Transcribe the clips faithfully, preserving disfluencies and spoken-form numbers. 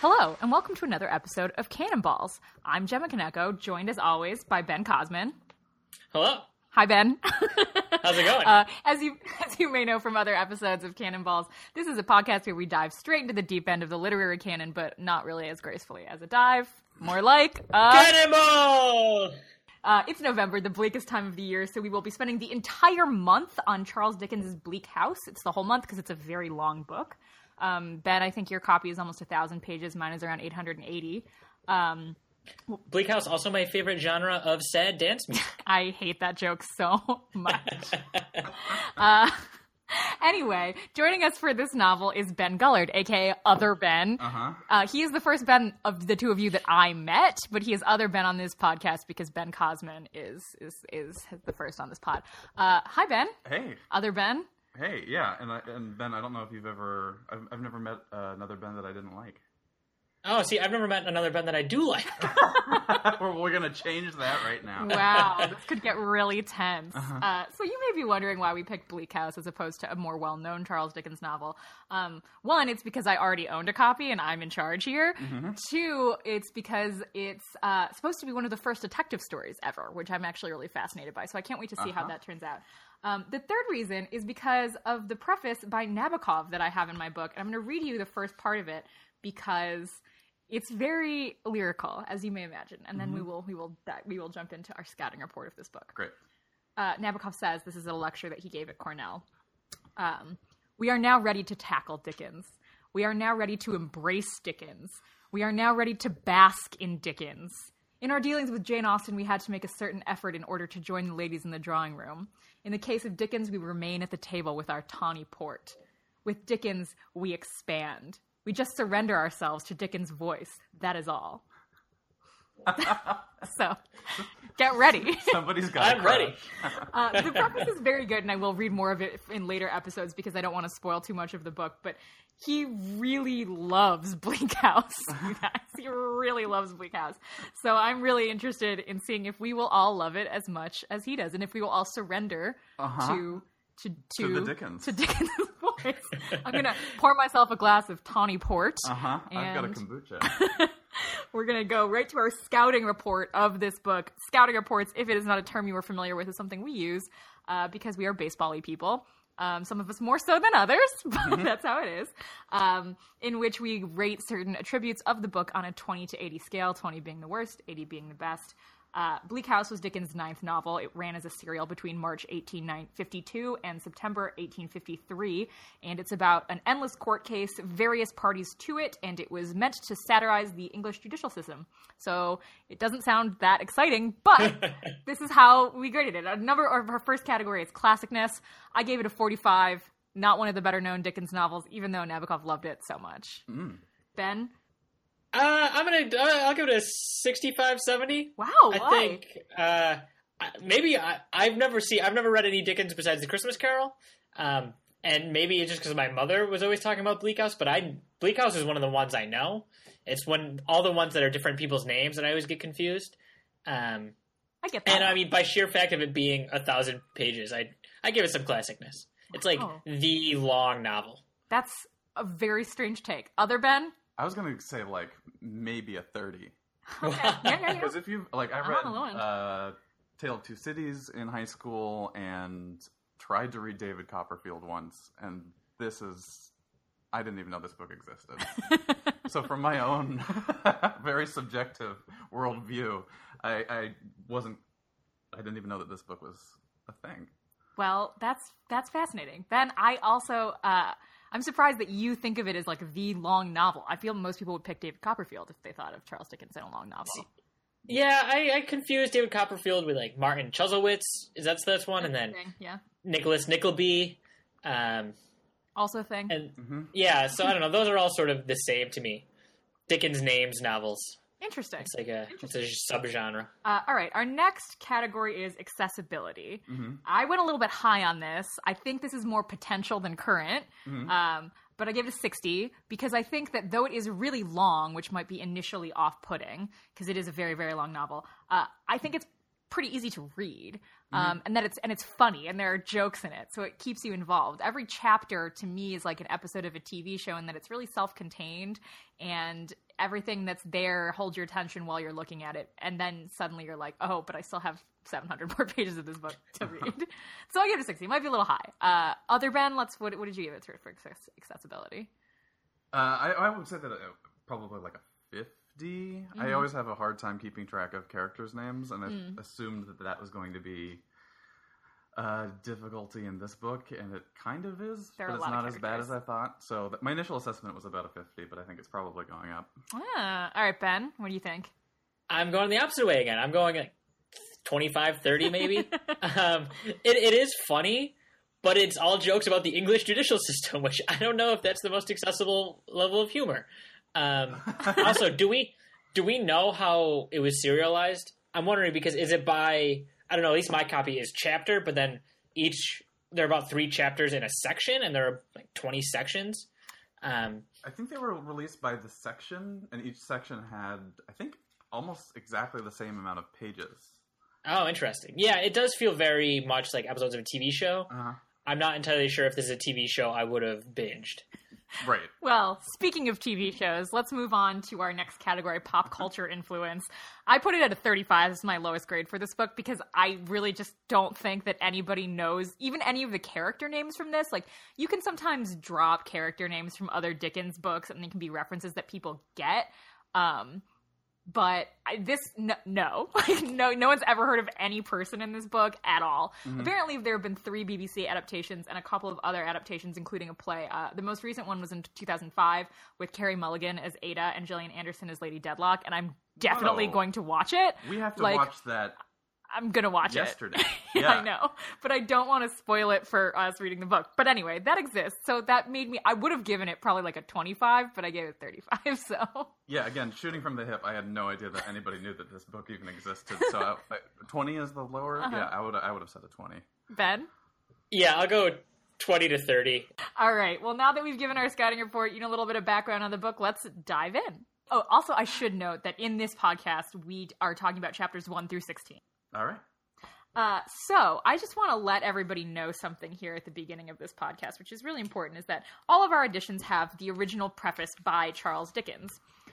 Hello, and welcome to another episode of Cannonballs. I'm Gemma Kaneko, joined as always by Ben Cosman. Hello. Hi, Ben. How's it going? Uh, as you as you may know from other episodes of Cannonballs, this is a podcast where we dive straight into the deep end of the literary canon, but not really as gracefully as a dive. More like uh, Cannonball! Uh, it's November, the bleakest time of the year, so we will be spending the entire month on Charles Dickens' Bleak House. It's the whole month because it's a very long book. Um, Ben, I think your copy is almost a thousand pages. Mine is around eight hundred eighty. Um, Bleak House, also my favorite genre of sad dance music. I hate that joke so much. uh, anyway, joining us for this novel is Ben Gullard, aka Other Ben. Uh-huh. Uh, he is the first Ben of the two of you that I met, but he is Other Ben on this podcast because Ben Cosman is is is the first on this pod. Uh, hi, Ben. Hey. Other Ben. Hey, yeah, and I, and Ben, I don't know if you've ever, I've, I've never met uh, another Ben that I didn't like. Oh, see, I've never met another Ben that I do like. we're we're going to change that right now. Wow, this could get really tense. Uh-huh. Uh, so you may be wondering why we picked Bleak House as opposed to a more well-known Charles Dickens novel. Um, one, it's because I already owned a copy and I'm in charge here. Mm-hmm. Two, it's because it's uh, supposed to be one of the first detective stories ever, which I'm actually really fascinated by. So I can't wait to see uh-huh. how that turns out. Um, the third reason is because of the preface by Nabokov that I have in my book. And I'm going to read you the first part of it because it's very lyrical, as you may imagine. And then mm-hmm. we will we will we will jump into our scouting report of this book. Great. Uh, Nabokov says, this is a lecture that he gave at Cornell. Um, we are now ready to tackle Dickens. We are now ready to embrace Dickens. We are now ready to bask in Dickens. In our dealings with Jane Austen, we had to make a certain effort in order to join the ladies in the drawing room. In the case of Dickens, we remain at the table with our tawny port. With Dickens, we expand. We just surrender ourselves to Dickens' voice. That is all. So, get ready. Somebody's got I'm ready. Uh, the preface is very good, and I will read more of it in later episodes because I don't want to spoil too much of the book, but he really loves Bleak House. You guys. He really loves Bleak House. So I'm really interested in seeing if we will all love it as much as he does, and if we will all surrender Uh-huh. to, to, to, To the Dickens. To Dickens' voice. I'm going to pour myself a glass of tawny port. Uh-huh. I've got a and- kombucha. We're going to go right to our scouting report of this book. Scouting reports, if it is not a term you are familiar with, is something we use uh, because we are baseball-y people. Um, some of us more so than others, but mm-hmm. that's how it is. Um, in which we rate certain attributes of the book on a twenty to eighty scale, twenty being the worst, eighty being the best. Uh, Bleak House was Dickens' ninth novel. It ran as a serial between March eighteen fifty-two and September eighteen fifty-three, and it's about an endless court case, various parties to it, and it was meant to satirize the English judicial system. So it doesn't sound that exciting, but this is how we graded it. A number of our first category is classicness. I gave it a forty-five, not one of the better-known Dickens novels, even though Nabokov loved it so much. Mm. Ben? Uh, I'm gonna, uh, I'll give it a sixty-five, seventy. Wow, I why? think, uh, maybe I, I've never seen, I've never read any Dickens besides The Christmas Carol. Um, and maybe it's just because my mother was always talking about Bleak House, but I, Bleak House is one of the ones I know. It's one, all the ones that are different people's names that I always get confused. Um, I get that. and I mean, by sheer fact of it being a thousand pages, I, I give it some classicness. It's like Wow. the long novel. That's a very strange take. Other Ben? I was going to say, like, maybe a thirty. Okay. Yeah, yeah, yeah. Because if you, like, I I'm read on the low end. uh, Tale of Two Cities in high school and tried to read David Copperfield once, and this is, I didn't even know this book existed. So from my own very subjective worldview, I, I wasn't, I didn't even know that this book was a thing. Well, that's that's fascinating. Ben, I also, uh, I'm surprised that you think of it as like the long novel. I feel most people would pick David Copperfield if they thought of Charles Dickens in a long novel. Yeah, I, I confused David Copperfield with like Martin Chuzzlewitz. Is that that's one? And then yeah, Nicholas Nickleby. Um, also a thing. and Mm-hmm. yeah, so I don't know. Those are all sort of the same to me. Dickens names novels. Interesting. It's like a it's a subgenre. Uh, all right, our next category is accessibility. Mm-hmm. I went a little bit high on this. I think this is more potential than current. Mm-hmm. Um, but I gave it a sixty because I think that though it is really long, which might be initially off-putting because it is a very, very long novel, uh, I think it's pretty easy to read. Um, mm-hmm. and that it's and it's funny and there are jokes in it, so it keeps you involved. Every chapter to me is like an episode of a T V show in that it's really self-contained, and everything that's there holds your attention while you're looking at it, and then suddenly you're like, oh, but I still have seven hundred more pages of this book to read. So I give it a sixty. It might be a little high. Uh, other Ben, let's what, what did you give it for access- accessibility? Uh, I, I would say that uh, probably like a fifty. Mm. I always have a hard time keeping track of characters' names, and I mm. assumed that that was going to be uh, difficulty in this book, and it kind of is, there but it's not as bad as I thought. So th- my initial assessment was about a fifty, but I think it's probably going up. Ah, all right, Ben, what do you think? I'm going the opposite way again. I'm going like twenty-five, thirty maybe. um, it, it is funny, but it's all jokes about the English judicial system, which I don't know if that's the most accessible level of humor. Um, also, do we do we know how it was serialized? I'm wondering because is it by, I don't know, at least my copy is chapter, but then each, there are about three chapters in a section, and there are like twenty sections. Um, I think they were released by the section, and each section had, I think, almost exactly the same amount of pages. Oh, interesting. Yeah, it does feel very much like episodes of a T V show. Uh-huh. I'm not entirely sure if this is a T V show I would have binged. Right. Well, speaking of T V shows, let's move on to our next category, pop culture influence. I put it at a thirty-five. This is my lowest grade for this book because I really just don't think that anybody knows even any of the character names from this. Like, you can sometimes drop character names from other Dickens books and they can be references that people get. Um, But I, this, no, no. Like, no, no one's ever heard of any person in this book at all. Mm-hmm. Apparently, there have been three B B C adaptations and a couple of other adaptations, including a play. Uh, the most recent one was in two thousand five with Carey Mulligan as Ada and Gillian Anderson as Lady Deadlock, and I'm definitely Whoa. going to watch it. We have to like, watch that. I'm going to watch yesterday. it. Yeah, I know. But I don't want to spoil it for us reading the book. But anyway, that exists. So that made me, I would have given it probably like a twenty-five, but I gave it thirty-five, so. Yeah, again, shooting from the hip, I had no idea that anybody knew that this book even existed. So I, I, twenty is the lower? Uh-huh. Yeah, I would I would have said a twenty. Ben? Yeah, I'll go twenty to thirty. All right. Well, now that we've given our scouting report, you know, a little bit of background on the book, let's dive in. Oh, also, I should note that in this podcast, we are talking about chapters one through sixteen. All right. Uh, so I just want to let everybody know something here at the beginning of this podcast, which is really important, is that all of our editions have the original preface by Charles Dickens.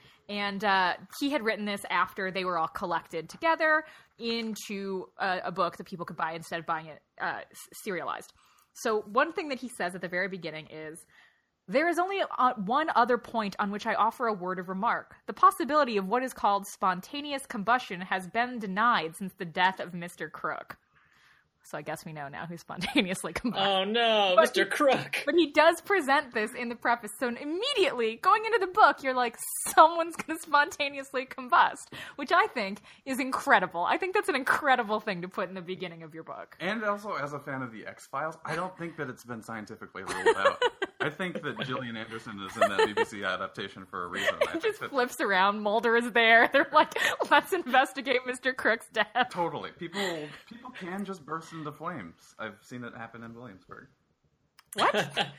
And uh, he had written this after they were all collected together into a, a book that people could buy instead of buying it uh, serialized. So one thing that he says at the very beginning is, "There is only uh, one other point on which I offer a word of remark. The possibility of what is called spontaneous combustion has been denied since the death of Mister Crook." So I guess we know now who spontaneously combusted. Oh no, but Mister He, Crook. But he does present this in the preface. So immediately, going into the book, you're like, someone's going to spontaneously combust, which I think is incredible. I think that's an incredible thing to put in the beginning of your book. And also, as a fan of the X-Files, I don't think that it's been scientifically ruled out. I think that Gillian Anderson is in that B B C adaptation for a reason. I It just that... flips around. Mulder is there. They're like, let's investigate Mister Crook's death. Totally. People people can just burst into flames. I've seen it happen in Williamsburg. What?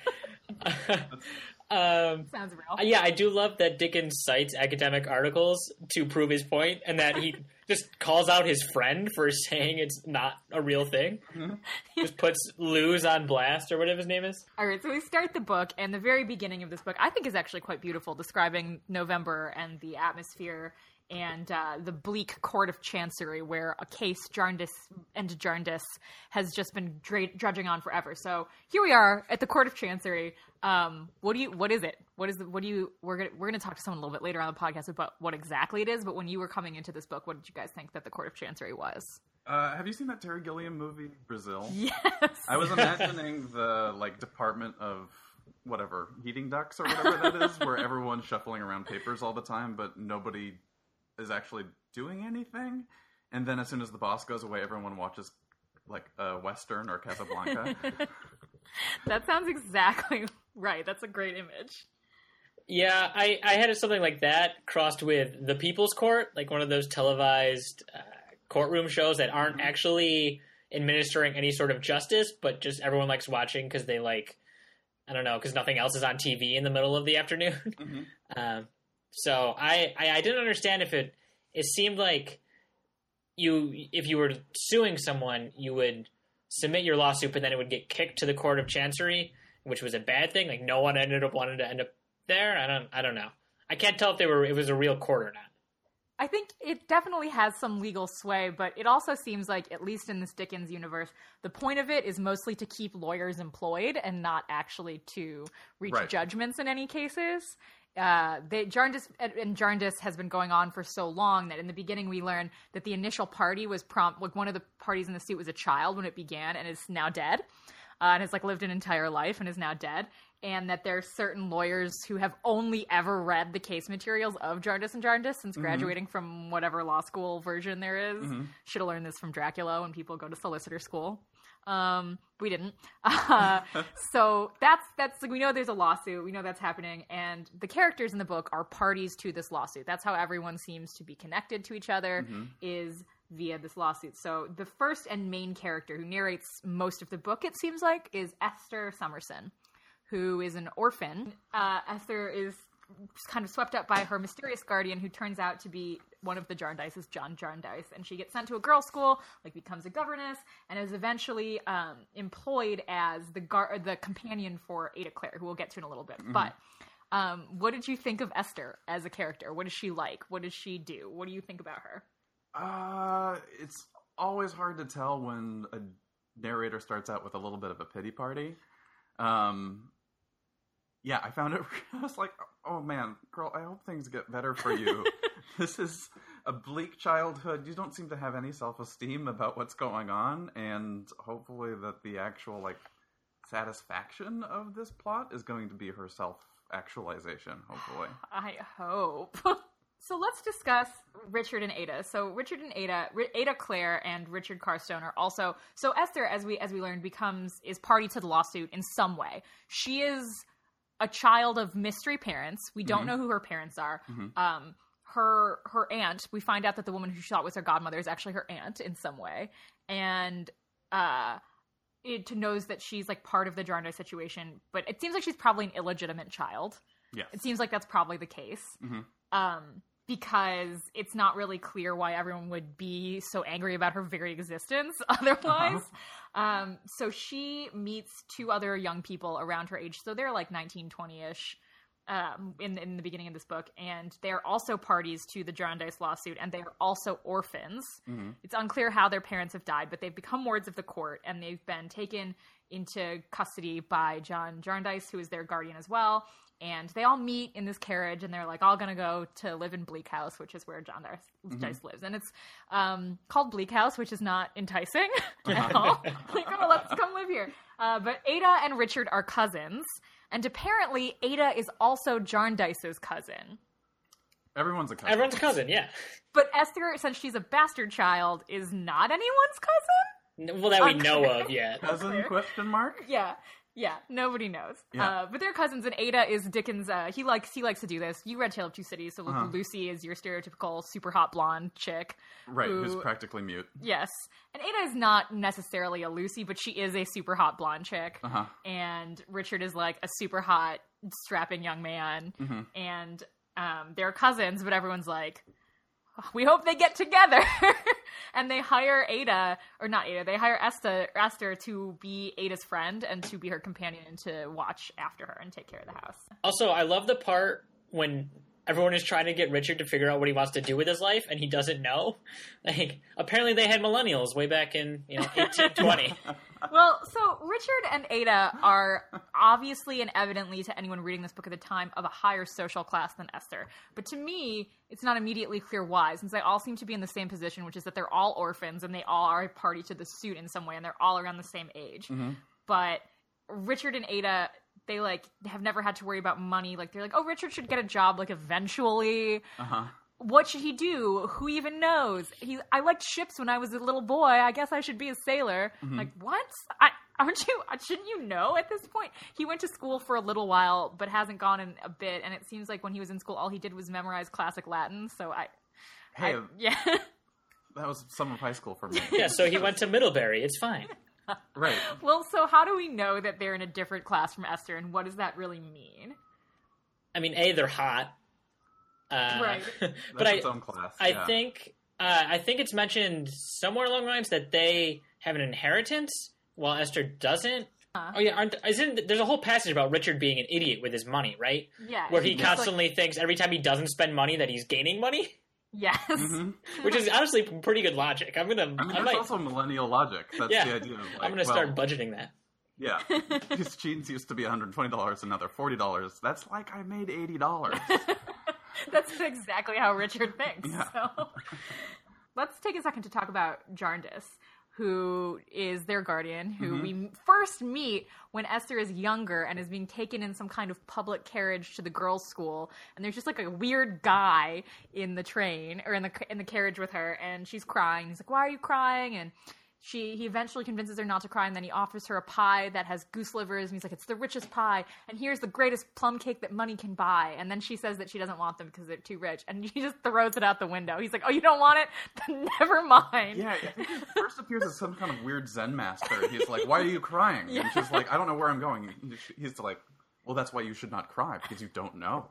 um, Sounds real. Yeah, I do love that Dickens cites academic articles to prove his point, and that he just calls out his friend for saying it's not a real thing. Mm-hmm. Just puts Luz on blast, or whatever his name is. All right, so we start the book, and the very beginning of this book, I think, is actually quite beautiful, describing November and the atmosphere and uh, the bleak court of chancery where a case, Jarndyce and Jarndyce, has just been dra- drudging on forever. So here we are at the court of chancery. Um, what do you? What is it? What is the? What do you? We're gonna we're gonna talk to someone a little bit later on the podcast about what exactly it is. But when you were coming into this book, what did you guys think that the court of chancery was? Uh, have you seen that Terry Gilliam movie, Brazil? Yes. I was imagining the like Department of whatever heating ducts or whatever that is, where everyone's shuffling around papers all the time, but nobody is actually doing anything. And then as soon as the boss goes away, everyone watches like a Western or Casablanca. That sounds exactly right. That's a great image. Yeah, I, I had something like that crossed with The People's Court, like one of those televised uh, courtroom shows that aren't mm-hmm. actually administering any sort of justice, but just everyone likes watching because they like, I don't know, because nothing else is on T V in the middle of the afternoon. Mm-hmm. um, So I, I, I didn't understand if it, it seemed like you, if you were suing someone, you would submit your lawsuit, but then it would get kicked to the Court of Chancery, which was a bad thing. Like no one ended up wanting to end up there. I don't, I don't know. I can't tell if they were it was a real court or not. I think it definitely has some legal sway, but it also seems like, at least in this Dickens universe, the point of it is mostly to keep lawyers employed and not actually to reach Right. judgments in any cases. Uh, they, Jarndyce and Jarndyce has been going on for so long that in the beginning we learn that the initial party was prompt, like one of the parties in the suit was a child when it began and is now dead, uh, and has like lived an entire life and is now dead. And that there's certain lawyers who have only ever read the case materials of Jarndyce and Jarndyce since Mm-hmm. graduating from whatever law school version there is. Mm-hmm. Should have learned this from Dracula when people go to solicitor school. Um, we didn't. Uh, so that's, that's like, we know there's a lawsuit. We know that's happening. And the characters in the book are parties to this lawsuit. That's how everyone seems to be connected to each other, Mm-hmm. is via this lawsuit. So the first and main character who narrates most of the book, it seems like, is Esther Summerson, who is an orphan. Uh, Esther is kind of swept up by her mysterious guardian, who turns out to be one of the Jarndyces, John Jarndyce. And she gets sent to a girls' school, like becomes a governess, and is eventually um, employed as the gar- the companion for Ada Clare, who we'll get to in a little bit. Mm-hmm. But um, what did you think of Esther as a character? What is she like? What does she do? What do you think about her? Uh, it's always hard to tell when a narrator starts out with a little bit of a pity party. Um, yeah, I found it, I was like, oh man, girl, I hope things get better for you. This is a bleak childhood. You don't seem to have any self-esteem about what's going on, and hopefully that the actual, like, satisfaction of this plot is going to be her self-actualization, hopefully. I hope. So let's discuss Richard and Ada. So Richard and Ada, Ada Clare and Richard Carstone are also, so Esther, as we as we learned, becomes, is party to the lawsuit in some way. She is a child of mystery parents. We don't mm-hmm. know who her parents are. Mm-hmm. Um, her her aunt, we find out that the woman who she thought was her godmother is actually her aunt in some way. And uh, it knows that she's like part of the Jarndyce situation, but it seems like she's probably an illegitimate child. Yes. It seems like that's probably the case. Mm-hmm. Um, because it's not really clear why everyone would be so angry about her very existence otherwise. Uh-huh. Um, so she meets two other young people around her age. So they're like nineteen, twenty-ish um, in, in the beginning of this book. And they're also parties to the Jarndyce lawsuit, and they're also orphans. Mm-hmm. It's unclear how their parents have died, but they've become wards of the court, and they've been taken into custody by John Jarndyce, who is their guardian as well. And they all meet in this carriage, and they're like all going to go to live in Bleak House, which is where John Jarndyce mm-hmm. lives. And it's um, called Bleak House, which is not enticing at all. Like, oh, let's come live here. Uh, but Ada and Richard are cousins, and apparently Ada is also Jarndyce's cousin. Everyone's a cousin. Everyone's a cousin, yeah. But Esther, since she's a bastard child, is not anyone's cousin? Well, that we know of yet. Cousin, question mark? Yeah. Yeah, nobody knows. Yeah. Uh, but they're cousins, and Ada is Dickens. Uh, he likes he likes to do this. You read Tale of Two Cities, so uh-huh. Lucy is your stereotypical super hot blonde chick, right? Who, who's practically mute. Yes, and Ada is not necessarily a Lucy, but she is a super hot blonde chick. Uh-huh. And Richard is like a super hot, strapping young man, mm-hmm. and um, they're cousins. But everyone's like, we hope they get together. And they hire Ada, or not Ada, they hire Esther, Esther to be Ada's friend and to be her companion and to watch after her and take care of the house. Also, I love the part when everyone is trying to get Richard to figure out what he wants to do with his life, and he doesn't know. Like, apparently they had millennials way back in, you know, eighteen twenty. Well, so Richard and Ada are obviously and evidently, to anyone reading this book at the time, of a higher social class than Esther. But to me, it's not immediately clear why, since they all seem to be in the same position, which is that they're all orphans and they all are a party to the suit in some way, and they're all around the same age. Mm-hmm. But Richard and Ada, they, like, have never had to worry about money. Like, they're like, oh, Richard should get a job, like, eventually. Uh-huh. What should he do? Who even knows? He, I liked ships when I was a little boy. I guess I should be a sailor. Mm-hmm. Like, what? I, aren't you? Shouldn't you know at this point? He went to school for a little while, but hasn't gone in a bit. And it seems like when he was in school, all he did was memorize classic Latin. So I, hey, I, yeah, that was some of high school for me. Yeah, so he went to Middlebury. It's fine. Right. Well, so how do we know that they're in a different class from Esther, and what does that really mean? I mean, A, they're hot. Uh, right. but That's I, its own class. I yeah. think, uh, I think it's mentioned somewhere along the lines that they have an inheritance, while Esther doesn't. Oh yeah, aren't, isn't there's a whole passage about Richard being an idiot with his money, right? Yeah. Where he just, constantly like, thinks every time he doesn't spend money that he's gaining money, yes. Mm-hmm. which is honestly pretty good logic. I'm gonna. I mean, I that's might, also millennial logic. That's Yeah. the idea. Of like, I'm gonna well, start budgeting that. Yeah, these jeans used to be one hundred twenty dollars, another forty dollars. That's like I made eighty dollars. That's exactly how Richard thinks. Yeah. So let's take a second to talk about Jarndyce, who is their guardian, who Mm-hmm. we first meet when Esther is younger and is being taken in some kind of public carriage to the girls' school. And there's just like a weird guy in the train or in the in the carriage with her, and she's crying. He's like, "Why are you crying?" And She he eventually convinces her not to cry, and then he offers her a pie that has goose livers, and he's like, "It's the richest pie, and here's the greatest plum cake that money can buy." And then she says that she doesn't want them because they're too rich, and he just throws it out the window. He's like, "Oh, you don't want it? Then never mind." Yeah, I think he first appears as some kind of weird Zen master. He's like, "Why are you crying?" And she's like, "I don't know where I'm going." He's like, "Well, that's why you should not cry, because you don't know."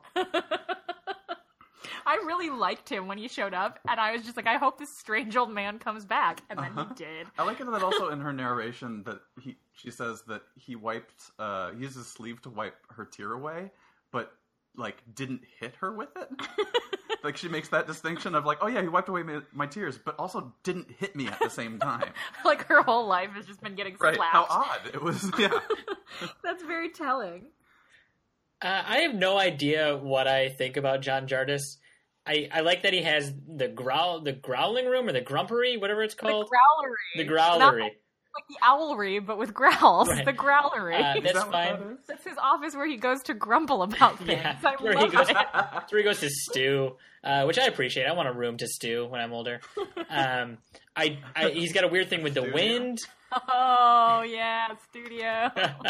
I really liked him when he showed up, and I was just like, I hope this strange old man comes back. And then Uh-huh. he did. I like it that also in her narration that he she says that he wiped uh he used his sleeve to wipe her tear away, but like didn't hit her with it. Like she makes that distinction of like, oh yeah, he wiped away my, my tears, but also didn't hit me at the same time. Like her whole life has just been getting Right? slapped. How odd it was. Yeah. That's very telling. Uh, I have no idea what I think about John Jarndyce. I, I like that he has the growl, the growling room or the grumpery, whatever it's called. The growlery. The growlery. Not like the owlery, but with growls. Right. The growlery. Uh, Is that's that what fine. that is? That's his office where he goes to grumble about things. Yeah, I where love he goes, it. that's where he goes to stew, uh, which I appreciate. I want a room to stew when I'm older. Um, I, I he's got a weird thing with the Studio. wind. Oh, yeah, studio.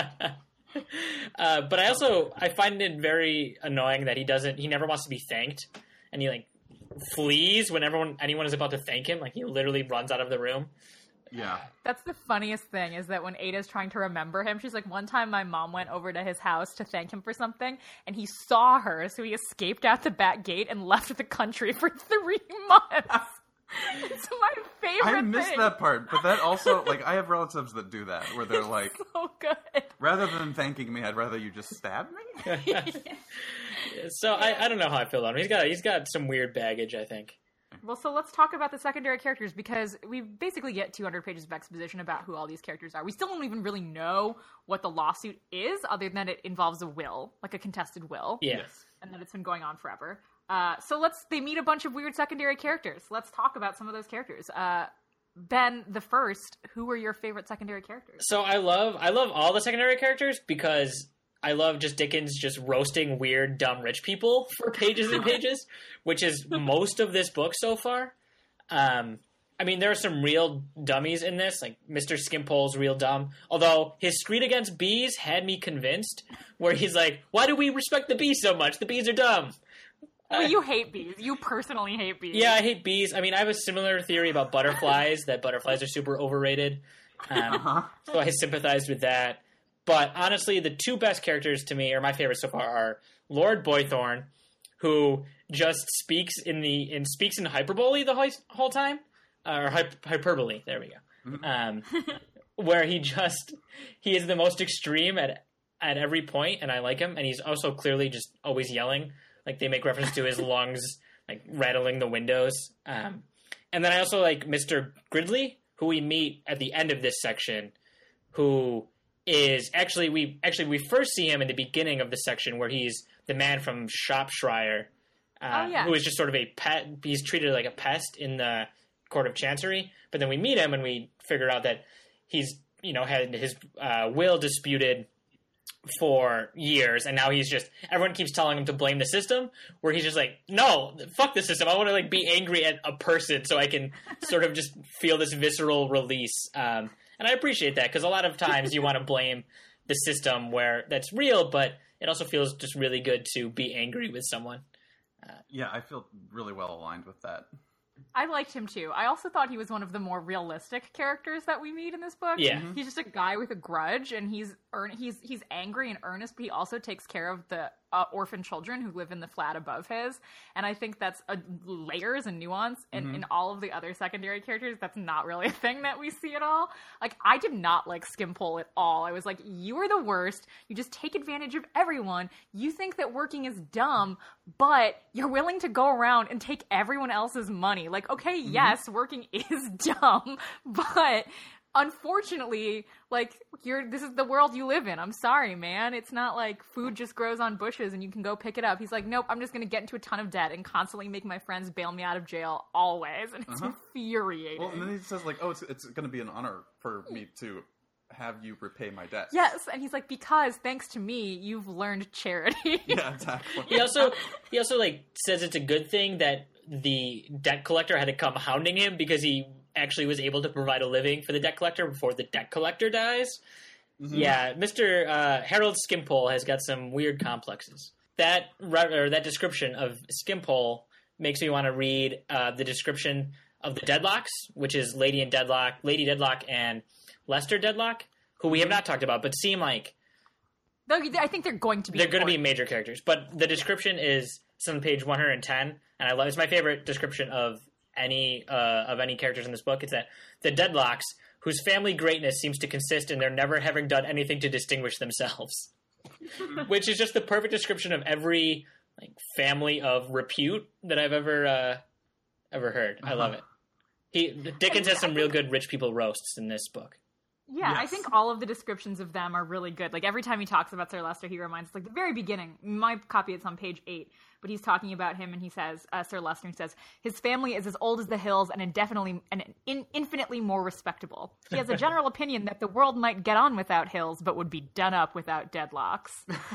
uh, but I also I find it very annoying that he doesn't. He never wants to be thanked, and he like flees when everyone anyone is about to thank him. Like he literally runs out of the room. Yeah. That's the funniest thing is that when Ada's trying to remember him, she's like, one time my mom went over to his house to thank him for something, and he saw her, so he escaped out the back gate and left the country for three months. It's my favorite I missed thing. that part, but that also, like, I have relatives that do that, where they're like, So good. rather than thanking me, I'd rather you just stab me? So I, I don't know how I feel about him. He's got he's got some weird baggage, I think. Well, so let's talk about the secondary characters, because we basically get two hundred pages of exposition about who all these characters are. We still don't even really know what the lawsuit is, other than it involves a will, like a contested will. Yeah. Yes. And that it's been going on forever. Uh, so let's, they meet a bunch of weird secondary characters. Let's talk about some of those characters. Uh, Ben, the first, who were your favorite secondary characters? So I love I love all the secondary characters because I love just Dickens just roasting weird, dumb, rich people for pages and pages, which is most of this book so far. Um, I mean, there are some real dummies in this, like Mister Skimpole's real dumb. Although his screed against bees had me convinced, where he's like, "Why do we respect the bees so much? The bees are dumb." Well, you hate bees. You personally hate bees. Yeah, I hate bees. I mean, I have a similar theory about butterflies, that butterflies are super overrated. Um, Uh-huh. so I sympathize with that. But honestly, the two best characters to me, or my favorites so far, are Lord Boythorn, who just speaks in the in speaks in hyperbole the whole, whole time, uh, or hyp- hyperbole. There we go. Um, where he just he is the most extreme at at every point, and I like him. And he's also clearly just always yelling. Like they make reference to his lungs, like rattling the windows. Um, and then I also like Mister Gridley, who we meet at the end of this section, who is actually we actually we first see him in the beginning of the section where he's the man from Shropshire, uh, Oh, yeah. who is just sort of a pet. He's treated like a pest in the Court of Chancery. But then we meet him and we figure out that he's you know had his uh, will disputed for years, and now he's just everyone keeps telling him to blame the system, where he's just like, no, fuck the system. I want to like be angry at a person so I can sort of just feel this visceral release. Um, and I appreciate that, because a lot of times you want to blame the system where that's real, but it also feels just really good to be angry with someone. Yeah, I feel really well aligned with that. I liked him too. I also thought he was one of the more realistic characters that we meet in this book. Yeah. He's just a guy with a grudge, and he's earn- he's he's angry and earnest, but he also takes care of the uh, orphan children who live in the flat above his. And I think that's a, layers and nuance. And Mm-hmm. in all of the other secondary characters, that's not really a thing that we see at all. Like, I did not like Skimpole at all. I was like, you are the worst. You just take advantage of everyone. You think that working is dumb, but you're willing to go around and take everyone else's money. Like, okay, Mm-hmm. yes, working is dumb, but unfortunately, like, you're this is the world you live in. I'm sorry, man. It's not like food just grows on bushes and you can go pick it up. He's like, nope, I'm just going to get into a ton of debt and constantly make my friends bail me out of jail always. And it's Uh-huh. infuriating. Well, and then he says, like, oh, it's, it's going to be an honor for me to have you repay my debt. Yes, and he's like, because thanks to me, you've learned charity. Yeah, exactly. He also he also like says it's a good thing that the debt collector had to come hounding him because he actually was able to provide a living for the debt collector before the debt collector dies. Mm-hmm. Yeah, Mister Uh, Harold Skimpole has got some weird complexes. That re- or that description of Skimpole makes me want to read uh, the description of the Deadlocks, which is Lady and Deadlock, Lady Deadlock, and Lester Deadlock, who we have not talked about, but seem like Though I think they're going to be they're going to be important. major characters. But the description is it's on page one hundred ten, and I love it's my favorite description of any uh, of any characters in this book. It's that the Deadlocks, whose family greatness seems to consist in their never having done anything to distinguish themselves, which is just the perfect description of every like family of repute that I've ever uh, ever heard. I love it. He Dickens has some real good rich people roasts in this book. Yeah, I Yes. think all of the descriptions of them are really good. Like, every time he talks about Sir Leicester, he reminds us, like, the very beginning, my copy, it's on page eight, but he's talking about him, and he says, uh, Sir Leicester, he says, his family is as old as the hills and indefinitely and in, infinitely more respectable. He has a general opinion that the world might get on without hills, but would be done up without deadlocks.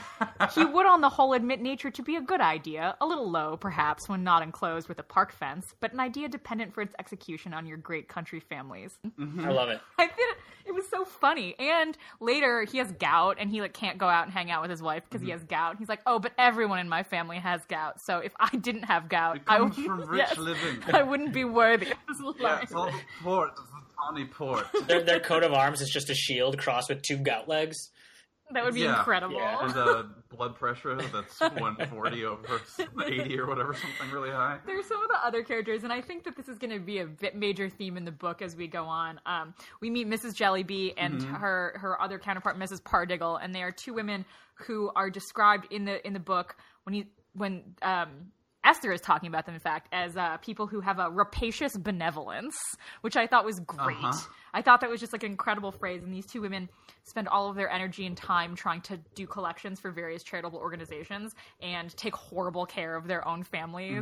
He would, on the whole, admit nature to be a good idea, a little low, perhaps, when not enclosed with a park fence, but an idea dependent for its execution on your great country families. I love it. I think it was so funny. And later he has gout and he like can't go out and hang out with his wife because he has gout. He's like, oh, but everyone in my family has gout. So if I didn't have gout, It I comes would from rich yes, living. I wouldn't be worthy of this Yeah, life. it's all the port, it's the tawny port. Their, their coat of arms is just a shield crossed with two gout legs. That would be Yeah. incredible. Yeah. And uh, blood pressure that's one forty over eighty or whatever, something really high. There's some of the other characters, and I think that this is going to be a bit major theme in the book as we go on. Um, we meet Missus Jellyby and Mm-hmm. her her other counterpart, Missus Pardiggle, and they are two women who are described in the in the book when he when um, Esther is talking about them, in fact, as uh, people who have a rapacious benevolence, which I thought was great. Uh-huh. I thought that was just like an incredible phrase, and these two women spend all of their energy and time trying to do collections for various charitable organizations and take horrible care of their own families,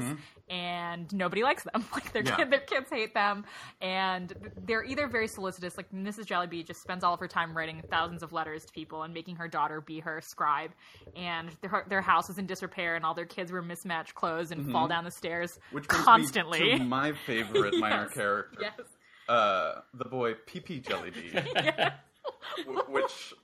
and nobody likes them. Like their Yeah. kid, their kids hate them, and they're either very solicitous. Like Missus Jellyby just spends all of her time writing thousands of letters to people and making her daughter be her scribe, and their their house is in disrepair, and all their kids wear mismatched clothes and fall down the stairs Which brings constantly. me to my favorite minor Yes. character. Yes. Uh, the boy P P Jellyby. w- which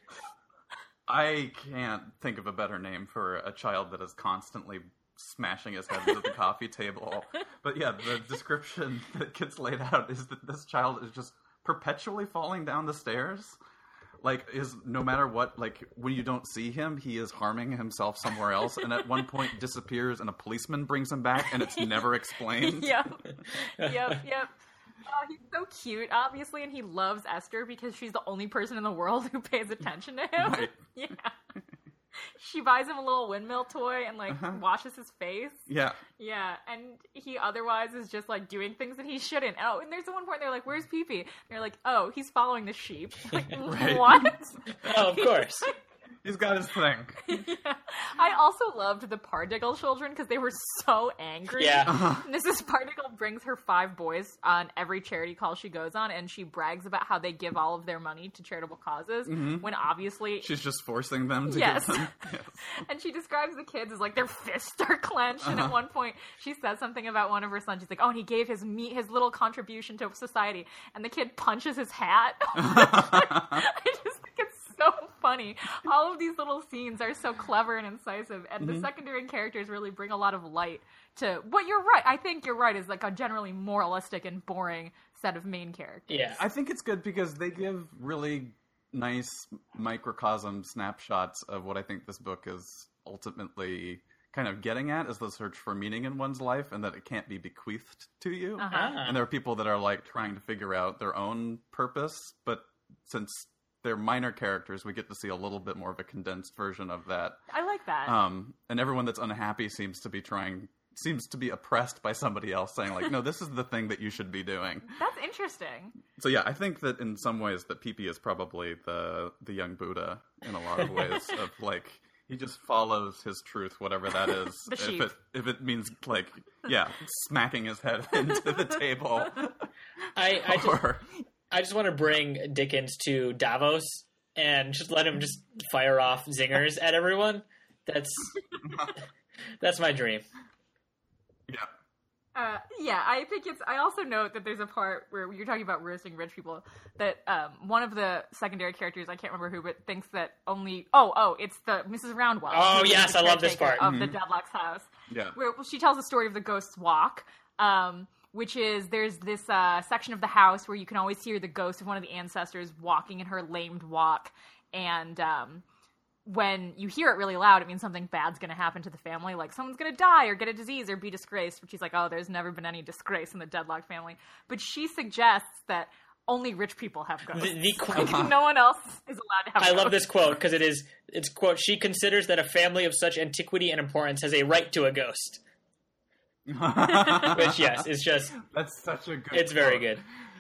I can't think of a better name for a child that is constantly smashing his head into the coffee table. But yeah, the description that gets laid out is that this child is just perpetually falling down the stairs. Like, is no matter what, like, when you don't see him, he is harming himself somewhere else, and at one point disappears, and a policeman brings him back, and it's never explained. Yep. Yep, yep. Oh, he's so cute, obviously, and he loves Esther because she's the only person in the world who pays attention to him. Right. Yeah. She buys him a little windmill toy and, like, Uh-huh. washes his face. Yeah. Yeah, and he otherwise is just, like, doing things that he shouldn't. Oh, and there's the one point they're like, where's Pee-Pee? They're like, oh, he's following the sheep. Like, Right. what? Oh, of course. He's got his thing. Yeah. I also loved the Pardiggle children because they were so angry. Yeah. Uh-huh. Missus Pardiggle brings her five boys on every charity call she goes on, and she brags about how they give all of their money to charitable causes, when obviously... She's just forcing them to Yes. give them. Yes. And she describes the kids as like their fists are clenched, and at one point she says something about one of her sons. She's like, "Oh, and he gave his me his little contribution to society," and the kid punches his hat. I just think it's so funny. All of these little scenes are so clever and incisive, and the secondary characters really bring a lot of light to what you're right. I think you're right is like a generally moralistic and boring set of main characters. Yeah. I think it's good because they give really nice microcosm snapshots of what I think this book is ultimately kind of getting at is the search for meaning in one's life, and that it can't be bequeathed to you. Uh-huh. Ah. And there are people that are like trying to figure out their own purpose, but since they're minor characters, we get to see a little bit more of a condensed version of that. I like that. Um, and everyone that's unhappy seems to be trying, seems to be oppressed by somebody else saying like, no, this is the thing that you should be doing. That's interesting. So yeah, I think that in some ways that P P is probably the the young Buddha in a lot of ways of like, he just follows his truth, whatever that is. The if sheep. it if it means like, yeah, smacking his head into the table. I I just, or I just want to bring Dickens to Davos and just let him just fire off zingers at everyone. That's that's my dream. yeah. Uh, yeah, I think it's. I also note that there's a part where you're talking about roasting rich people. That um, one of the secondary characters, I can't remember who, but thinks that only. Oh, oh, it's the Missus Roundwell. Oh, who is yes, the I love this caretaker part. of the Mhm. Deadlock's house. Yeah. Where well, she tells the story of the Ghost's Walk, um, which is there's this uh, section of the house where you can always hear the ghost of one of the ancestors walking in her lamed walk, and um, when you hear it really loud, it means something bad's going to happen to the family, like someone's going to die or get a disease or be disgraced. But she's like, oh, there's never been any disgrace in the Deadlock family. But she suggests that only rich people have ghosts. The, the Like, quote, no one else is allowed to have I ghosts. love this quote because it is it's quote she considers that a family of such antiquity and importance has a right to a ghost. Which yes, it's just That's such a good it's very quote. good.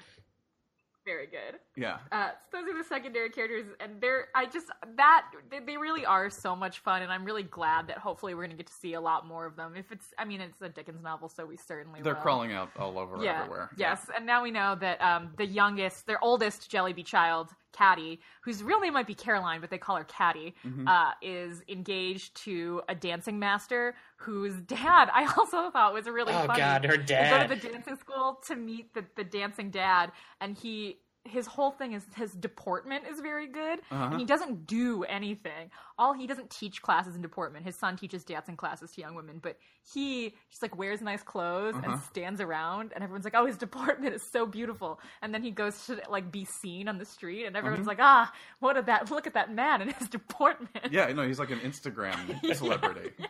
Very good. Yeah. Uh, so those are the secondary characters, and they're I just that they, they really are so much fun, and I'm really glad that hopefully we're going to get to see a lot more of them. If it's, I mean, it's a Dickens novel, so we certainly They're will. crawling out all over Yeah. everywhere. Yes, and now we know that um, the youngest, their oldest Jellyby child, Caddy, whose real name might be Caroline, but they call her Caddy, Mhm. uh, is engaged to a dancing master whose dad I also thought was really Oh funny. God, her They dad. go to the dancing school to meet the, the dancing dad, and he his whole thing is his deportment is very good, Uh-huh. and he doesn't do anything. All he doesn't teach classes in deportment. His son teaches dancing classes to young women, but he just like wears nice clothes Uh-huh. and stands around, and everyone's like, "Oh, his deportment is so beautiful." And then he goes to like be seen on the street, and everyone's Mhm. like, "Ah, what at that? Look at that man and his deportment." Yeah, no, he's like an Instagram celebrity. Yes,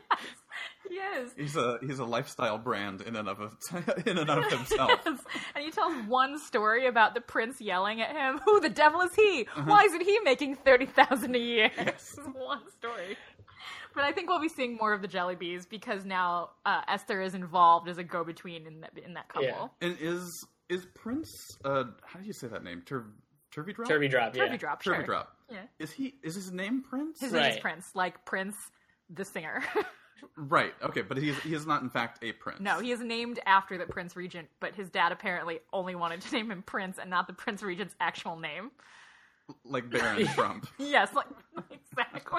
he is. He's a he's a lifestyle brand in and of a, in and of himself. Yes. And he tells one story about the prince yelling at him, "Who the devil is he? Why isn't he making thirty thousand a year?" This is one story. But I think we'll be seeing more of the Jellybees because now uh, Esther is involved as a go-between in that in that couple. Yeah. And is is Prince? Uh, how do you say that name? Tur Turveydrop. Turvy drop, yeah. Turvy Drop, sure. Turveydrop. Yeah. Is he? Is his name Prince? His name is Right. Prince, like Prince the singer. Right. Okay, but he is he is not in fact a prince. No, he is named after the Prince Regent, but his dad apparently only wanted to name him Prince and not the Prince Regent's actual name. like Baron Trump. Yes, like exactly.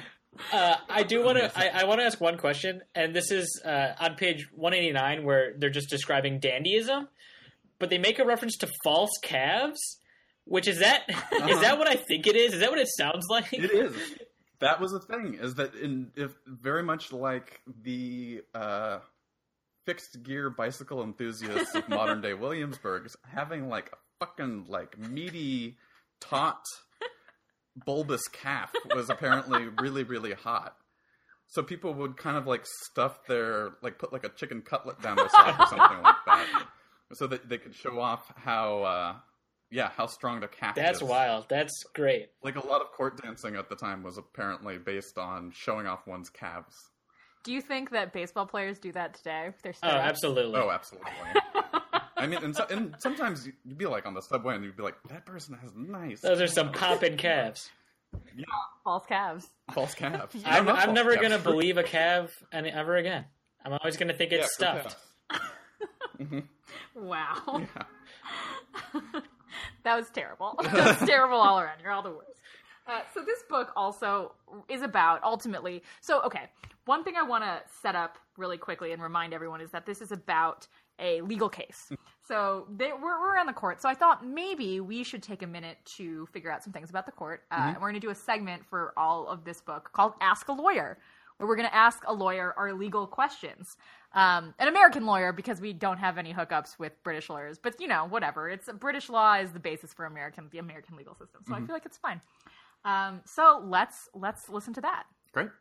Uh, I do want to. I, I want to ask one question, and this is uh, on page one eighty-nine, where they're just describing dandyism, but they make a reference to false calves. Which is that? Is that what I think it is? Is that what it sounds like? It is. That was the thing. Is that in if very much like the uh, fixed gear bicycle enthusiasts of modern day Williamsburg, having like a fucking like meaty, taut, bulbous calf was apparently really really hot. So people would kind of like stuff their like put like a chicken cutlet down their sock or something like that, so that they could show off how. Uh, Yeah, how strong the calf is. That's wild. That's great. Like, a lot of court dancing at the time was apparently based on showing off one's calves. Do you think that baseball players do that today? They're Oh, absolutely. Oh, absolutely. I mean, and, so, and sometimes you'd be, like, on the subway and you'd be like, that person has nice Those are some poppin' calves. false calves. false calves. No, I'm, not I'm false never calves. going to believe a calf any, ever again. I'm always going to think Yeah, it's true stuffed. calves. Wow. Yeah. That was terrible. That's terrible all around. You're all the worst. Uh, so this book also is about, ultimately... So, okay, one thing I want to set up really quickly and remind everyone is that this is about a legal case. So they, we're, we're in the court. So I thought maybe we should take a minute to figure out some things about the court. Uh, And we're going to do a segment for all of this book called Ask a Lawyer, where we're going to ask a lawyer our legal questions. Um, an American lawyer, because we don't have any hookups with British lawyers. But, you know, whatever. It's British law is the basis for American the American legal system. So I feel like it's fine. Um, so let's let's listen to that. Great.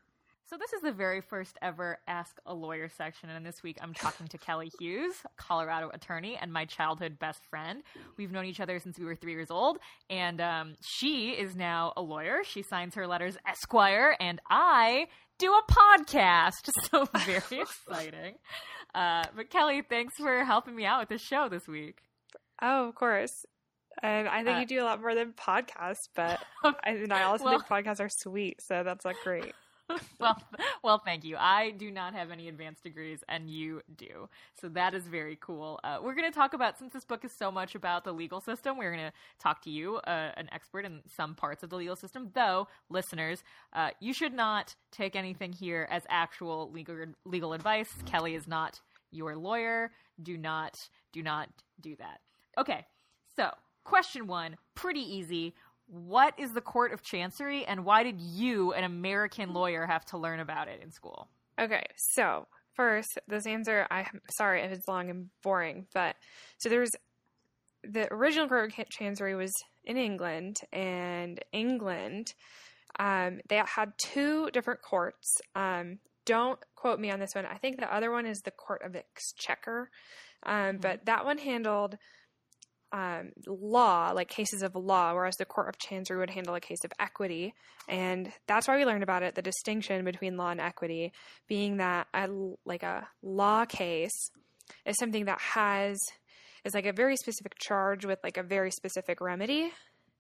So this is the very first ever Ask a Lawyer section, and this week I'm talking to Kelly Hughes, Colorado attorney and my childhood best friend. We've known each other since we were three years old, and um, she is now a lawyer. She signs her letters Esquire, and I do a podcast, so very exciting. Uh, but Kelly, thanks for helping me out with this show this week. Oh, of course. And I think Uh, you do a lot more than podcasts, but I, and I also well, think podcasts are sweet, so that's like great. well, well, thank you. I do not have any advanced degrees, and you do. So that is very cool. Uh, we're going to talk about, since this book is so much about the legal system, we're going to talk to you, uh, an expert in some parts of the legal system. Though, listeners, uh, you should not take anything here as actual legal legal advice. Kelly is not your lawyer. Do not, do not do that. Okay, so question one, pretty easy. What is the Court of Chancery, and why did you, an American lawyer, have to learn about it in school? Okay, so first, this answer, I'm sorry if it's long and boring, but so there's the original Court of Chancery was in England, and England, um, they had two different courts. Um, don't quote me on this one. I think the other one is the Court of Exchequer, um, mm-hmm. but that one handled Um, law, like cases of law, whereas the Court of Chancery would handle a case of equity. And that's why we learned about it, the distinction between law and equity being that a, like a law case is something that has, is like a very specific charge with like a very specific remedy.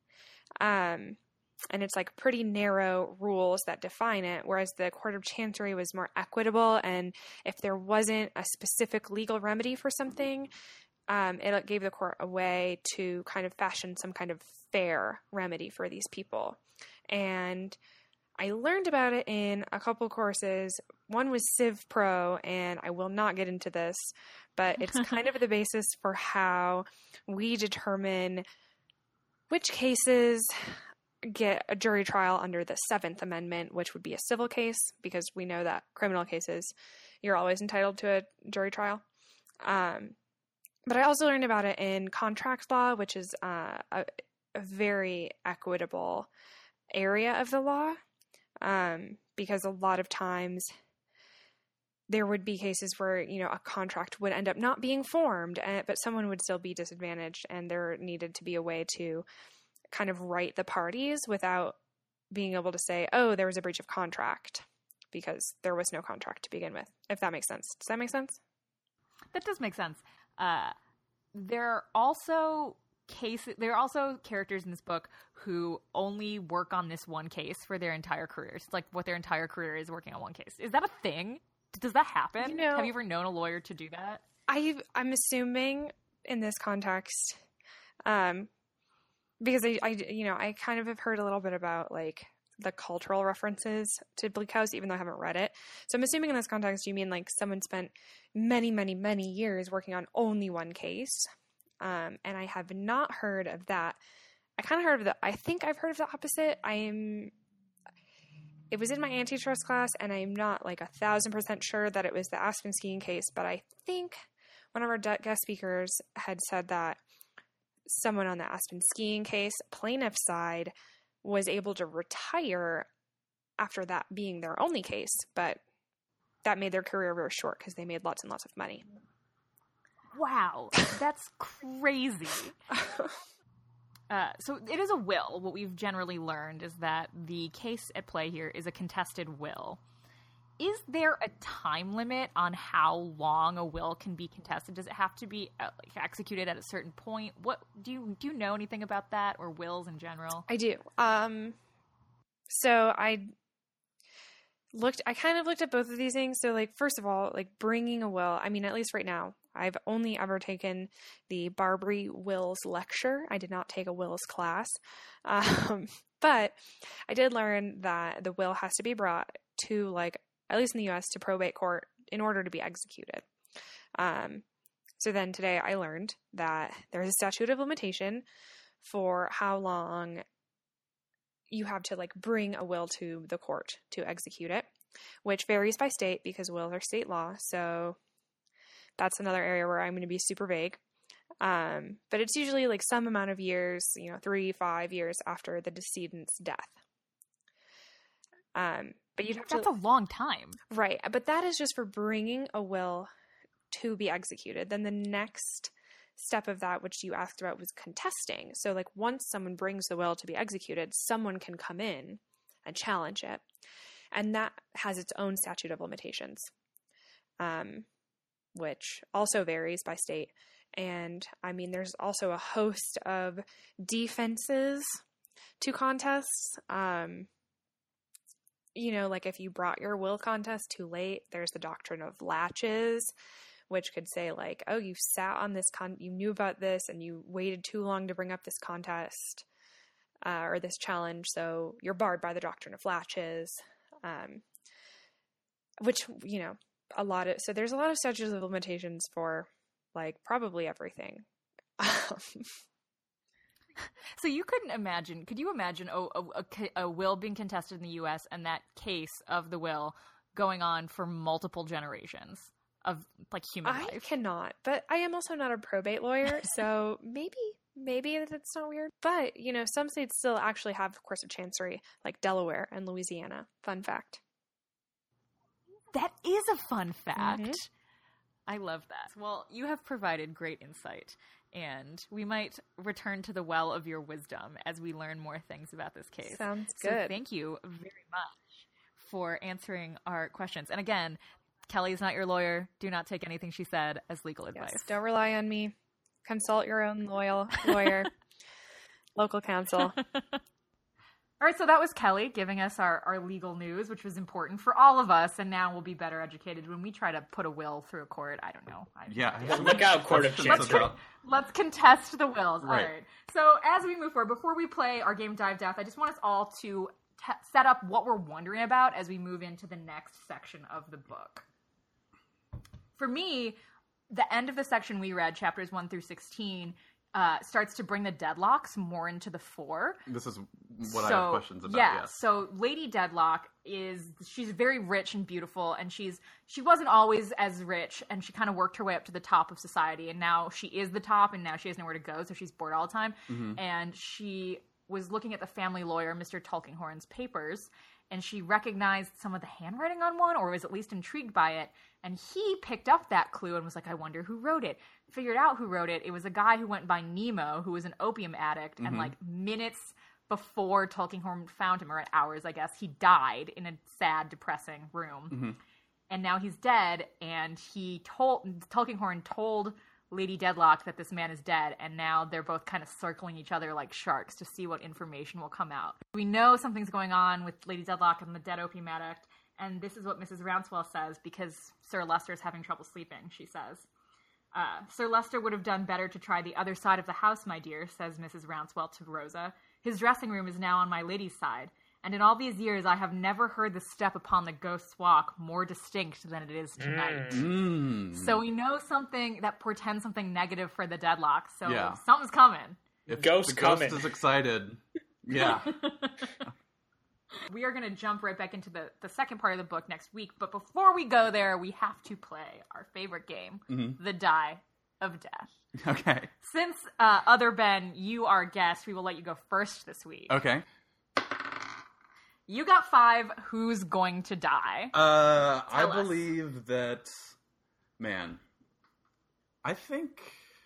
Um, and it's like pretty narrow rules that define it, whereas the Court of Chancery was more equitable. And if there wasn't a specific legal remedy for something, Um, it gave the court a way to kind of fashion some kind of fair remedy for these people. And I learned about it in a couple courses. One was Civ Pro, and I will not get into this, but it's kind of the basis for how we determine which cases get a jury trial under the Seventh Amendment, which would be a civil case, because we know that criminal cases, you're always entitled to a jury trial. Um, But I also learned about it in contract law, which is uh, a, a very equitable area of the law, um, because a lot of times there would be cases where, you know, a contract would end up not being formed, and, but someone would still be disadvantaged, and there needed to be a way to kind of right the parties without being able to say, oh, there was a breach of contract, because there was no contract to begin with, if that makes sense. Does that make sense? That does make sense. Uh, there are also cases. There are also characters in this book who only work on this one case for their entire careers. It's like what their entire career is working on one case. Is that a thing? Does that happen? You know, Have you ever known a lawyer to do that? I I'm assuming in this context, um, because I, I you know I kind of have heard a little bit about like the cultural references to Bleak House, even though I haven't read it. So I'm assuming in this context, you mean like someone spent many, many, many years working on only one case. Um, and I have not heard of that. I kind of heard of the, I think I've heard of the opposite. I'm, it was in my antitrust class, and I'm not like a thousand percent sure that it was the Aspen skiing case, but I think one of our guest speakers had said that someone on the Aspen skiing case, plaintiff side, was able to retire after that being their only case, but that made their career very short because they made lots and lots of money. Wow, that's crazy. Uh, so it is a will. What we've generally learned is that the case at play here is a contested will. Is there a time limit on how long a will can be contested? Does it have to be uh, like executed at a certain point? What do you do you know anything about that, or wills in general? I do. Um, so I looked. I kind of looked at both of these things. So, like, first of all, like bringing a will. I mean, at least right now, I've only ever taken the Barbary Wills lecture. I did not take a wills class, um, but I did learn that the will has to be brought to like. At least in the U S, to probate court in order to be executed. Um, so then today I learned that there is a statute of limitation for how long you have to like bring a will to the court to execute it, which varies by state because wills are state law. So that's another area where I'm going to be super vague. Um, but it's usually like some amount of years, you know, three, five years after the decedent's death. Um, but you'd have That's to... a long time. Right. But that is just for bringing a will to be executed. Then the next step of that, which you asked about, was contesting. So like once someone brings the will to be executed, someone can come in and challenge it. And that has its own statute of limitations, um, which also varies by state. And I mean, there's also a host of defenses to contests. Um, you know, like if you brought your will contest too late, there's the doctrine of latches, which could say like, oh, you sat on this con, you knew about this and you waited too long to bring up this contest uh, or this challenge, so you're barred by the doctrine of latches. Um, which, you know, a lot of, so there's a lot of statutes of limitations for like probably everything. So you couldn't imagine, could you imagine a, a, a will being contested in the U S and that case of the will going on for multiple generations of like human I life? cannot, but I am also not a probate lawyer, so maybe, maybe that's not weird. But, you know, some states still actually have courts of chancery, like Delaware and Louisiana. Fun fact. That is a fun fact. Mhm. I love that. Well, you have provided great insight, and we might return to the well of your wisdom as we learn more things about this case. Sounds So good. thank you very much for answering our questions. And again, Kelly is not your lawyer. Do not take anything she said as legal advice. Yes, don't rely on me. Consult your own loyal lawyer, local counsel. All right, so that was Kelly giving us our, our legal news, which was important for all of us, and now we'll be better educated when we try to put a will through a court. I don't know. I Yeah. Look out, Court of Questions Chancery. about- Let's contest the wills. Right. All right. So as we move forward, before we play our game Dive Death, I just want us all to te- set up what we're wondering about as we move into the next section of the book. For me, the end of the section we read, chapters one through sixteen, uh, starts to bring the Deadlocks more into the fore. This is what I So, have questions about. Yeah, Yes. so Lady Deadlock is, she's very rich and beautiful, and she's she wasn't always as rich, and she kind of worked her way up to the top of society, and now she is the top, and now she has nowhere to go, so she's bored all the time. Mm-hmm. And she was looking at the family lawyer, Mister Tulkinghorn's papers, and she recognized some of the handwriting on one, or was at least intrigued by it, and he picked up that clue and was like, I wonder who wrote it. Figured out who wrote it. It was a guy who went by Nemo, who was an opium addict, Mm-hmm. and like minutes before Tulkinghorn found him, or at hours, I guess, he died in a sad, depressing room. Mm-hmm. And now he's dead, and he told, Tulkinghorn told Lady Deadlock that this man is dead, and now they're both kind of circling each other like sharks to see what information will come out. We know something's going on with Lady Deadlock and the dead opium addict, and this is what Missus Rouncewell says, because Sir Lester's having trouble sleeping, she says. Uh, Sir Lester would have done better to try the other side of the house, my dear, says Missus Rouncewell to Rosa. His dressing room is now on my lady's side, and in all these years I have never heard the step upon the ghost's walk more distinct than it is tonight. Mm. So we know something that portends something negative for the Deadlock, so Yeah. something's coming. If Ghost the ghost coming. is excited, yeah. We are going to jump right back into the, the second part of the book next week, but before we go there, we have to play our favorite game, Mm-hmm. The Die of Death. Okay. Since, uh, Other Ben, you are guest, we will let you go first this week. Okay. You got five. Who's going to die? Uh, I Tell us. believe that, man, I think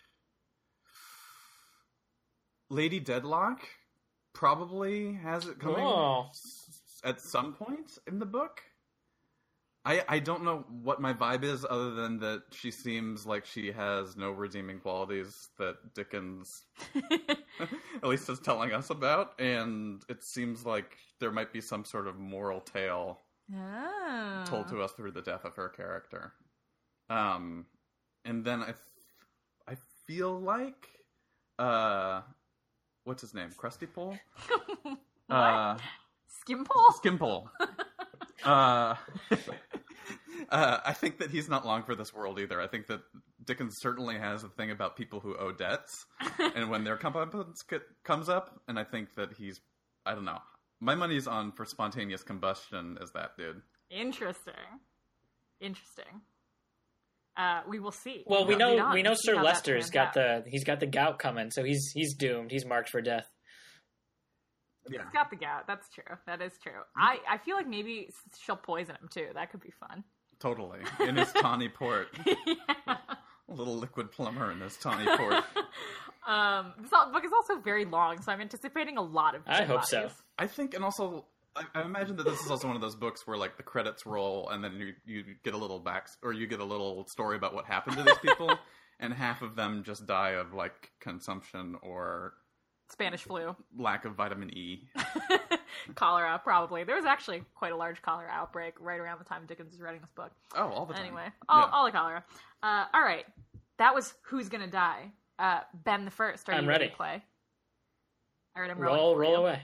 Lady Deadlock probably has it coming Oh. s- at some point in the book. I, I don't know what my vibe is other than that she seems like she has no redeeming qualities that Dickens at least is telling us about, and it seems like there might be some sort of moral tale Oh. told to us through the death of her character. Um, and then I, th- I feel like, uh, what's his name? Krusty Pole? What? Uh, Skimpole? Skimpole. uh, uh, I think that he's not long for this world either. I think that Dickens certainly has a thing about people who owe debts, and when their comeuppance c- comes up, and I think that he's, I don't know. My money's on for spontaneous combustion as that dude. Interesting. Interesting. Uh, we will see. Well, we Read know on we know and see Sir how that Lester's pans got out. the he's got the gout coming, so he's he's doomed. He's marked for death. Yeah. He's got the gout. That's true. That is true. I, I feel like maybe she'll poison him too. That could be fun. Totally. In his tawny port. Yeah. A little liquid plumber in his tawny port. Um, this al- book is also very long, so I'm anticipating a lot of. I dead hope so. bodies. I think, and also, I, I imagine that this is also one of those books where, like, the credits roll, and then you, you get a little back, or you get a little story about what happened to these people, and half of them just die of, like, consumption or Spanish flu, lack of vitamin E. cholera, probably. There was actually quite a large cholera outbreak right around the time Dickens was writing this book. Oh, all the time. Anyway, all, Yeah. all the cholera. Uh, all right, that was Who's Gonna Die. Uh, Ben the First, are I'm you ready ready. to play? All right, I'm rolling Roll, for roll you. away.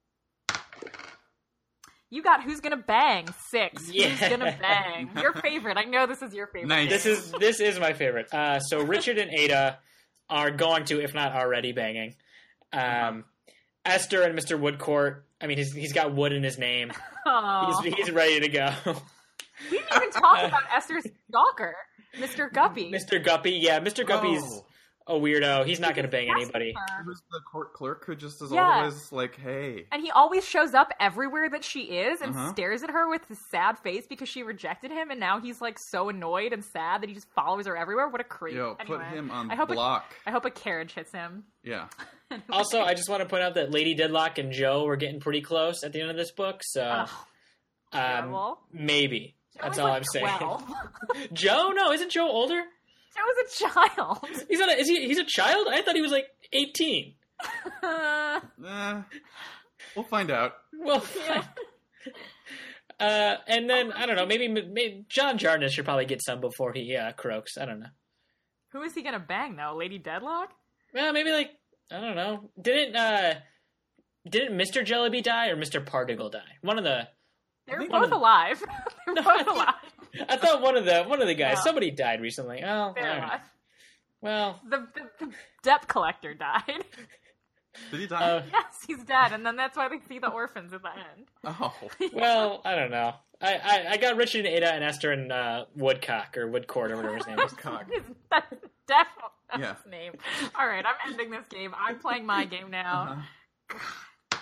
You got Who's Gonna Bang six. Yeah. Who's Gonna Bang? Your favorite. I know this is your favorite. Nice. This is this is my favorite. Uh, so Richard and Ada are going to, if not already, banging. Um, Esther and Mister Woodcourt. I mean, he's he's got wood in his name. Aw. He's, he's ready to go. We didn't even talk about Esther's stalker, Mister Guppy. Mister Guppy, yeah, Mister Guppy's Oh. a weirdo. He's not going to bang anybody. Who's the court clerk who just is Yeah. always like, hey. And he always shows up everywhere that she is and Uh-huh. stares at her with his sad face because she rejected him, and now he's like so annoyed and sad that he just follows her everywhere. What a creep. Yo, put Anyway, him on I hope block. A, I hope a carriage hits him. Yeah. Also, I just want to point out that Lady Deadlock and Joe were getting pretty close at the end of this book, so Ugh, um, terrible. maybe. That's Joe all was I'm saying. like twelve. Joe? No, isn't Joe older? Joe was a child. He's not. A, is he? He's a child? I thought he was like eighteen. Uh, Eh, we'll find out. Well, yeah. uh, and then I don't know. Maybe, maybe John Jarness should probably get some before he uh, croaks. I don't know. Who is he gonna bang though? Lady Deadlock? Well, maybe like I don't know. Didn't uh, didn't Mister Jellyby die or Mister Pardiggle die? One of the. They're think both one of- alive. They're No, I both think- alive. I thought one of the one of the guys. No. Somebody died recently. Oh, They're all right. alive. Well, The, the, the debt collector died. Did he die? uh, Yes, he's dead, and then that's why they see the orphans at the end. oh. well, I don't know. I, I, I got Richard and Ada and Esther and uh, Woodcock or Woodcourt or whatever his name is. Cock. That's definitely not Yeah. his name. All right, I'm ending this game. I'm playing my game now. Uh-huh.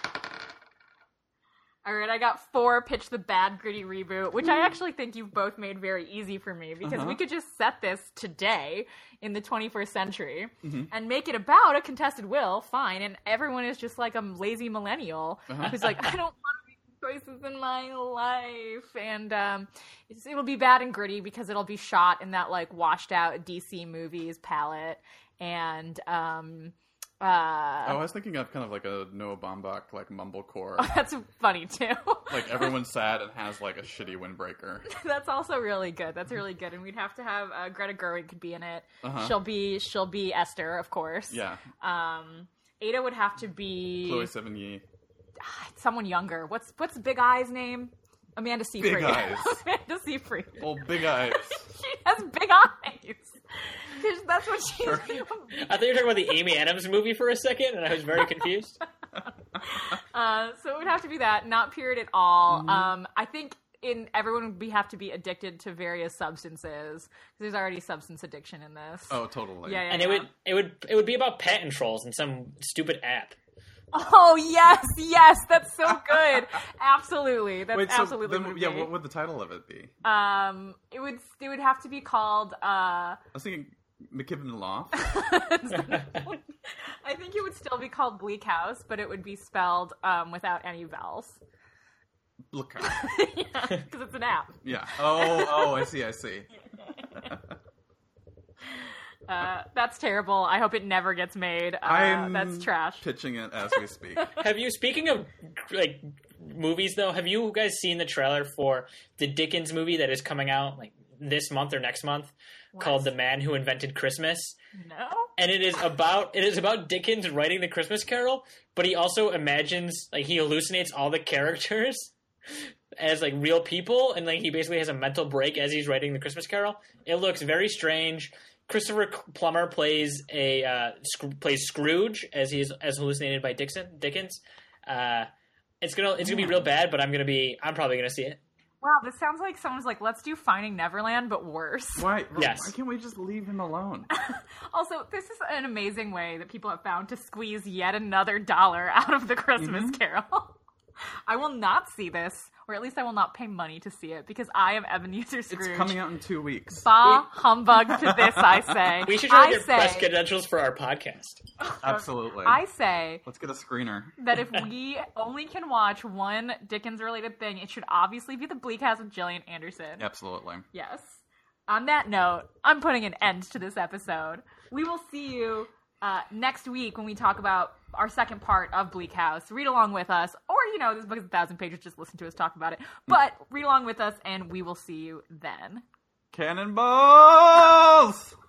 All right, I got four Pitch the Bad Gritty reboot, which I actually think you've both made very easy for me because Uh-huh. we could just set this today in the twenty-first century Mhm. and make it about a contested will, fine, and everyone is just like a lazy millennial Uh-huh. who's like, I don't want to make choices in my life, and um, it's, it'll be bad and gritty because it'll be shot in that like washed out D C movies palette, and um, uh, Oh, I was thinking of kind of like a Noah Baumbach, like mumblecore. that's funny too. Like everyone's sad and has like a shitty windbreaker. That's also really good. That's really good, and we'd have to have uh, Greta Gerwig could be in it. Uh-huh. She'll be she'll be Esther, of course. Yeah. Um, Ada would have to be Chloe Sevigny. someone younger. What's what's Big Eye's name? Amanda Seyfried. Big Eyes. Amanda Seyfried. Oh, big eyes. She has big eyes. 'Cause that's what she's. Sure. I thought you were talking about the Amy Adams movie for a second, and I was very confused. Uh, so it would have to be that, not period at all. Mm-hmm. Um, I think in everyone would be have to be addicted to various substances because there's already substance addiction in this. Oh, totally. yeah, yeah. And yeah. it would it would it would be about patent trolls in some stupid app. Oh yes, yes, that's so good. Absolutely, that's Wait, so absolutely. then, would yeah, be. what would the title of it be? Um, it would it would have to be called. Uh, I was thinking McKibben Loft. I think it would still be called Bleak House, but it would be spelled um, without any vowels. Look. Yeah, because it's an app. Yeah. Oh, oh, I see, I see. Uh, that's terrible. I hope it never gets made. Uh, I'm that's trash. pitching it as we speak. Have you, speaking of like movies though, have you guys seen the trailer for the Dickens movie that is coming out like this month or next month called The Man Who Invented Christmas? No. And it is about it is about Dickens writing the Christmas Carol, but he also imagines like he hallucinates all the characters as like real people, and like he basically has a mental break as he's writing the Christmas Carol. It looks very strange. Christopher Plummer plays a uh, sc- plays Scrooge as he's as hallucinated by Dixon Dickens. Uh, it's gonna it's gonna be real bad, but I'm gonna be I'm probably gonna see it. Wow, this sounds like someone's like, let's do Finding Neverland, but worse. Why? Yes. Why can't we just leave him alone? Also, this is an amazing way that people have found to squeeze yet another dollar out of the Christmas Mm-hmm. Carol. I will not see this, or at least I will not pay money to see it, because I am Ebenezer Scrooge. It's coming out in two weeks. Bah humbug to this, I say. We should try I to get say, press credentials for our podcast. Absolutely. I say Let's get a screener. that if we only can watch one Dickens-related thing, it should obviously be the Bleak House with Gillian Anderson. Absolutely. Yes. On that note, I'm putting an end to this episode. We will see you uh, next week when we talk about our second part of Bleak House. Read along with us, or, you know, this book is a thousand pages, just listen to us talk about it. But read along with us, and we will see you then. Cannonballs!